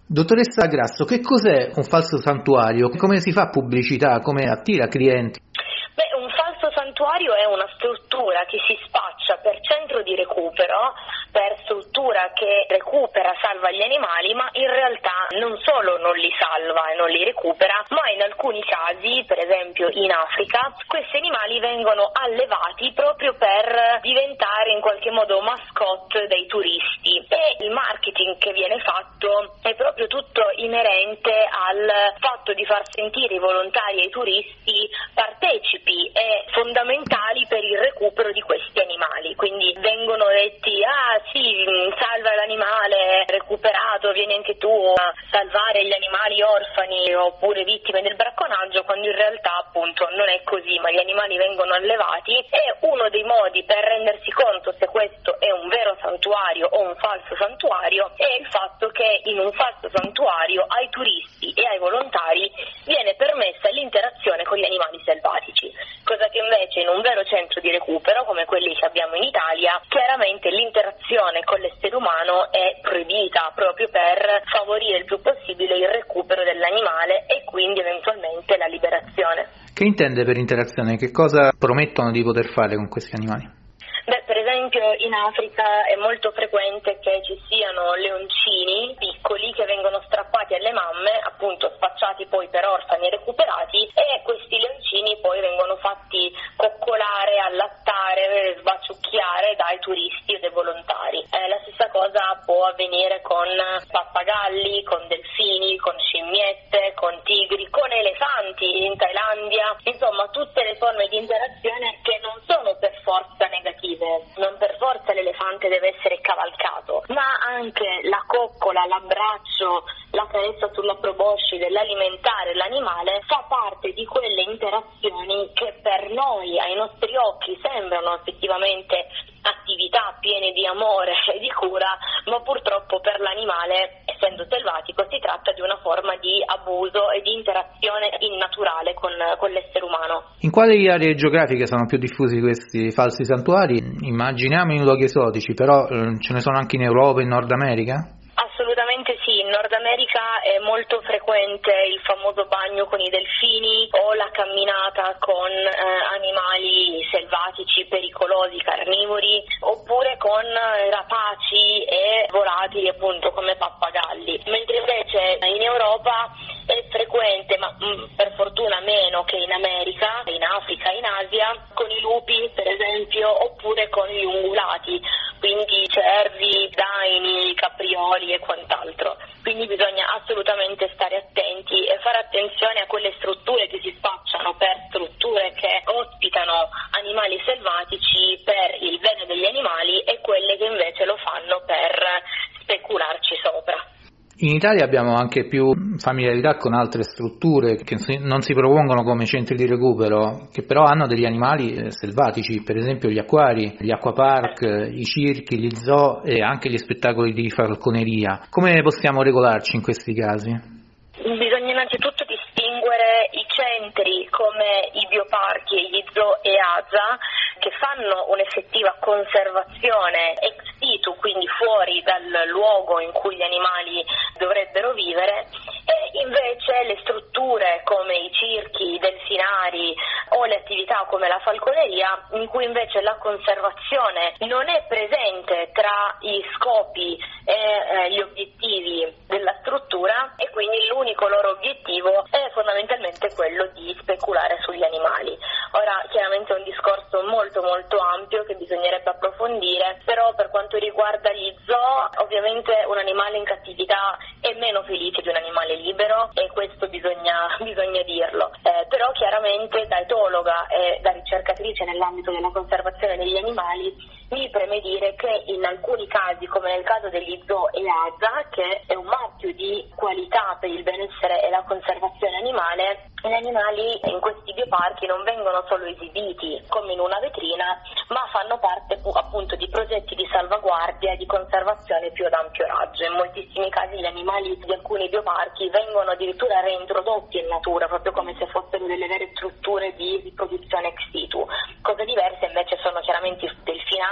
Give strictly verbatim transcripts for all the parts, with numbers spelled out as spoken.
Dottoressa Grasso, che cos'è un falso santuario? Come si fa pubblicità? Come attira clienti? Beh, un falso santuario è una struttura che si spaccia per centro di recupero, per struttura che recupera, salva gli animali, ma in realtà non solo non li salva e non li recupera, ma in alcuni casi, per esempio in Africa, questi animali vengono allevati proprio per diventare in qualche modo mascotte dei turisti, e il marketing che viene fatto è proprio tutto inerente al fatto di far sentire i volontari e i turisti partecipi e fondamentali per il recupero di questi animali. Quindi vengono detti: ah sì, salva l'animale recuperato, vieni anche tu a salvare gli animali orfani oppure vittime del bracconaggio, quando in realtà appunto non è così, ma gli animali vengono allevati. E uno dei modi per rendersi conto se questo è un vero santuario o un falso santuario è il fatto che in un falso santuario ai turisti e ai volontari viene permessa l'interazione con gli animali selvatici, cosa che invece in un vero centro di recupero come quelli che abbiamo in Italia, chiaramente l'interazione con l'essere umano è proibita, proprio per favorire il più possibile il recupero dell'animale e quindi eventualmente la liberazione. Che intende per interazione? Che cosa promettono di poter fare con questi animali? Beh, per esempio in Africa è molto frequente che ci siano leoncini piccoli che vengono strappati alle mamme, appunto spacciati poi per orfani e recuperati, e questi leoncini poi vengono fatti coccolare, allattare, sbaciucchiare dai turisti e dai volontari. Eh, la stessa cosa può avvenire con pappagalli, con delfini, con scimmiette, con tigri, con elefanti in Thailandia, insomma tutte le forme di interazione che non sono per forza negative. Non per forza l'elefante deve essere cavalcato, ma anche la coccola, l'abbraccio, la carezza sulla proboscide, l'alimentare l'animale fa parte di quelle interazioni che per noi, ai nostri occhi, sembrano effettivamente attività piene di amore e di cura, ma purtroppo per l'animale, essendo selvatico, si tratta di una forma di abuso e di interazione innaturale con, con l'essere umano. In quali aree geografiche sono più diffusi questi falsi santuari? Immaginiamo in luoghi esotici, però eh, ce ne sono anche in Europa e in Nord America? Assolutamente sì, in Nord America è molto frequente il famoso bagno con i delfini o la camminata con eh, animali selvatici, pericolosi, carnivori, oppure con eh, rapaci e volatili appunto come pappagalli, mentre invece in Europa è frequente, ma mh, per fortuna meno che in America, in Africa, in Asia, con i lupi per esempio, oppure con gli ungulati, quindi cervi, daini, caprioli e quant'altro. Quindi bisogna assolutamente stare attenti e fare attenzione a quelle strutture che si spacciano per strutture che ospitano animali selvatici per il bene degli animali e quelle che invece lo fanno per specularci sopra. In Italia abbiamo anche più familiarità con altre strutture che non si propongono come centri di recupero, che però hanno degli animali selvatici, per esempio gli acquari, gli acquapark, i circhi, gli zoo e anche gli spettacoli di falconeria. Come possiamo regolarci in questi casi? Bisogna innanzitutto distinguere i centri come i bioparchi e gli zoo e A S A, che fanno un'effettiva conservazione ex situ, quindi fuori dal luogo in cui gli animali dovrebbero vivere, e invece le strutture come i circhi, i delfinari o le attività come la falconeria, in cui invece la conservazione non è presente tra gli scopi e eh, gli obiettivi della struttura, e quindi l'unico loro obiettivo è fondamentalmente quello di speculare sugli animali. Ora chiaramente è un discorso molto molto ampio che bisognerebbe approfondire, però per quanto riguarda gli zoo, ovviamente un animale in cattività è meno felice di un animale libero, e questo bisogna, bisogna dirlo. Eh, però chiaramente da etologa e da ricercatrice nell'ambito della conservazione degli animali mi preme dire che in alcuni casi, come nel caso degli zoo e A S A, che è un marchio di qualità per il benessere e la conservazione animale, gli animali in questi bioparchi non vengono solo esibiti come in una vetrina, ma fanno parte appunto di progetti di salvaguardia e di conservazione più ad ampio raggio. In moltissimi casi gli animali di alcuni bioparchi vengono addirittura reintrodotti in natura, proprio come se fossero delle vere strutture di riproduzione ex situ. Cose diverse invece sono chiaramente i delfinari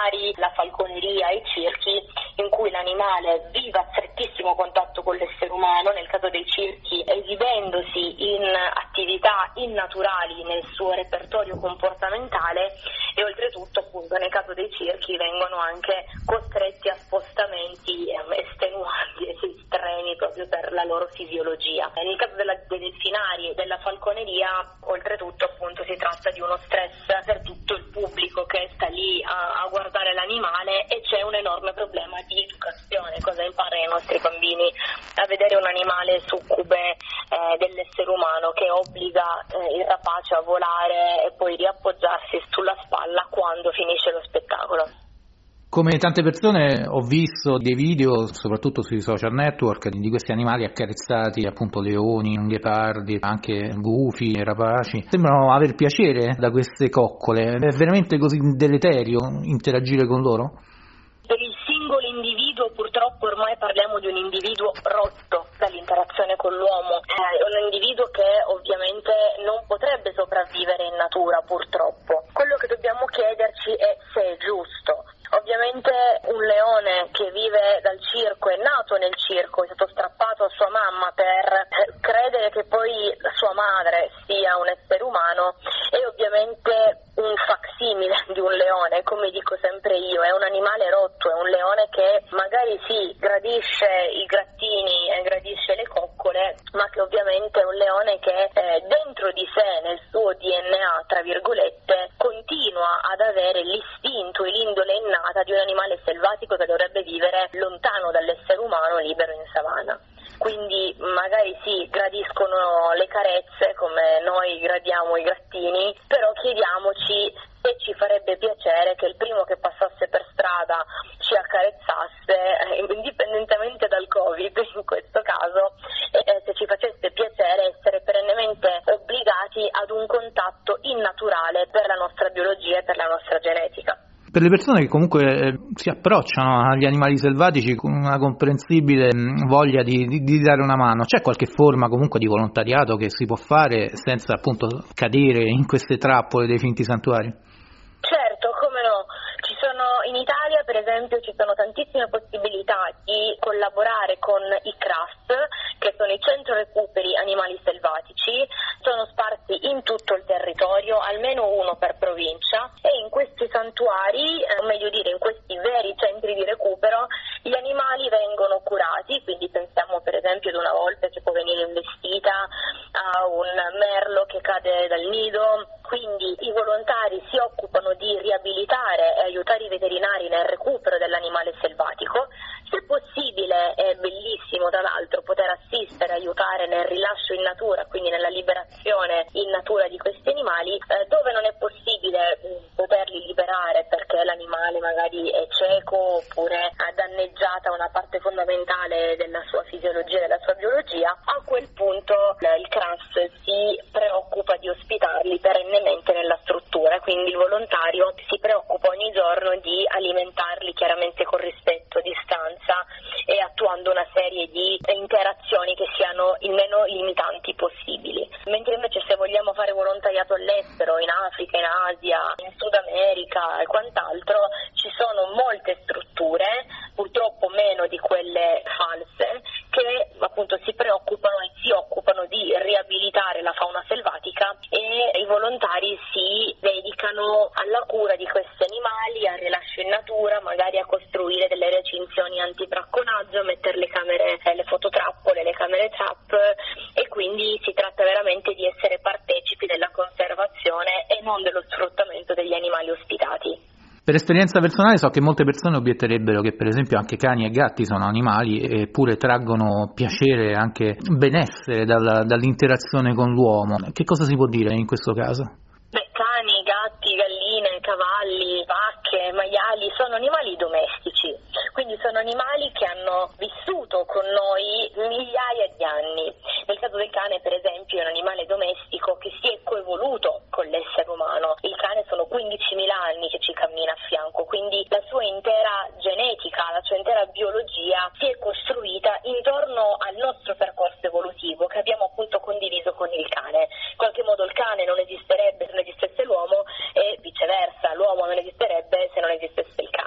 delfinari, la falconeria e i circhi, in cui l'animale vive a strettissimo contatto con l'essere umano, nel caso dei circhi esibendosi in attività innaturali nel suo repertorio comportamentale, e oltretutto appunto nel caso dei circhi vengono anche costretti a spostamenti estenuanti e estremi proprio per la loro fisiologia. Nel caso della, dei delfinari e della falconeria, oltretutto appunto si tratta di uno stress per tutto il pubblico che sta lì a, a guardare l'animale, e c'è un enorme problema di educazione. Cosa imparano i nostri bambini a vedere un animale succube eh, dell'essere umano che obbliga eh, il rapace a volare e poi riappoggiarsi sulla spalla quando finisce lo spettacolo? Come tante persone ho visto dei video, soprattutto sui social network, di questi animali accarezzati, appunto leoni, ghepardi, anche gufi, rapaci. Sembrano aver piacere da queste coccole. È veramente così deleterio interagire con loro? Per il singolo individuo purtroppo ormai parliamo di un individuo rotto dall'interazione con l'uomo, è un individuo che ovviamente non potrebbe sopravvivere in natura purtroppo. Quello che dobbiamo chiederci è se è giusto. Ovviamente un leone che vive dal circo, è nato nel circo, è stato strappato a sua mamma per credere che poi sua madre sia un essere umano, è ovviamente un facsimile di un leone, come dico sempre io, è un animale rotto, è un leone che magari sì, gradisce i grattini e gradisce le coccole, ma che ovviamente è un leone che eh, dentro di sé, nel suo D N A, tra virgolette, continua ad avere l'istinto e l'indole innata di un animale selvatico che dovrebbe vivere lontano dall'essere umano, libero in savana. Quindi magari sì, gradiscono le carezze come noi gradiamo i grattini, però chiediamoci se ci farebbe piacere che il primo che passasse per strada ci accarezzasse, indipendentemente dal Covid in questo caso, e se ci facesse piacere essere perennemente obbligati ad un contatto innaturale per la nostra biologia e per la nostra genetica. Per le persone che comunque eh, si approcciano agli animali selvatici con una comprensibile mh, voglia di, di, di dare una mano, c'è qualche forma comunque di volontariato che si può fare senza appunto cadere in queste trappole dei finti santuari? Certo, come no. Ci sono in Italia, per esempio, ci sono tantissime possibilità di collaborare con i C R A S, che sono i centro recuperi animali selvatici, sono sparsi in tutto il territorio, almeno uno per provincia, e in questi santuari, eh, o meglio dire in questi veri centri di recupero, gli animali vengono curati, quindi pensiamo per esempio ad una volpe che può venire investita, a un merlo che cade dal nido. Quindi i volontari si occupano di riabilitare e aiutare i veterinari nel recupero dell'animale selvatico. Se possibile, è bellissimo tra l'altro poter assistere, aiutare nel rilascio in natura, quindi nella liberazione in natura di questi animali. Eh, dove non è possibile mh, poterli liberare perché l'animale magari è cieco oppure ha danneggiata una parte fondamentale della sua fisiologia, della sua biologia, a quel punto eh, il C R A S si preoccupa di ospitarli perennemente nella struttura, quindi il volontario si preoccupa ogni giorno di alimentarli chiaramente con rispetto, distanza e attuando una serie di interazioni che siano il meno limitanti possibili. Mentre invece se vogliamo fare volontariato all'estero, in Africa, in Asia, in Sud America e quant'altro, ci sono molte strutture, purtroppo meno di quelle false, che appunto si preoccupano e si occupano di riabilitare la fauna selvatica, e i volontari si dedicano alla cura di questi animali, al rilascio in natura, magari a costruire delle recinzioni antibracconaggio, mettere le camere, le fototrappole, le camere trap, e quindi si tratta veramente di essere partecipi della conservazione e non dello sfruttamento degli animali ospitati. Per esperienza personale so che molte persone obietterebbero che per esempio anche cani e gatti sono animali eppure traggono piacere, anche benessere dalla, dall'interazione con l'uomo. Che cosa si può dire in questo caso? Beh, cani, gatti, galline, cavalli, vacche, maiali sono animali domestici, quindi sono animali che hanno vissuto con noi migliaia di anni. Nel caso del cane, per esempio, è un animale domestico che si è coevoluto con l'essere umano. Il cane sono quindicimila anni che ci cammina a fianco, quindi la sua intera genetica, la sua intera biologia si è costruita intorno al nostro percorso evolutivo che abbiamo appunto condiviso con il cane. In qualche modo il cane non esisterebbe se non esistesse l'uomo e viceversa, l'uomo non esisterebbe se non esistesse il cane.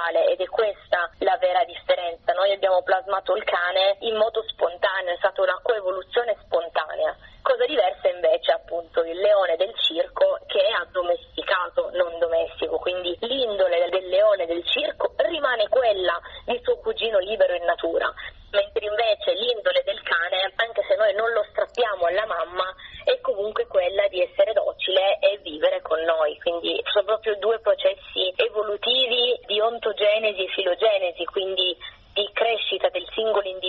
naturale, ed è questa la vera differenza. Noi abbiamo plasmato il cane in modo spontaneo, è stata una coevoluzione spontanea. Cosa diversa invece appunto il leone del circo, che è addomesticato, non domestico, quindi l'indole del leone del circo rimane quella di suo cugino libero in natura, mentre invece l'indole del cane, anche se noi non lo strappiamo alla mamma, è comunque quella di essere docile e vivere con noi. Quindi sono proprio due processi evolutivi di ontogenesi e filogenesi, quindi di crescita del singolo individuo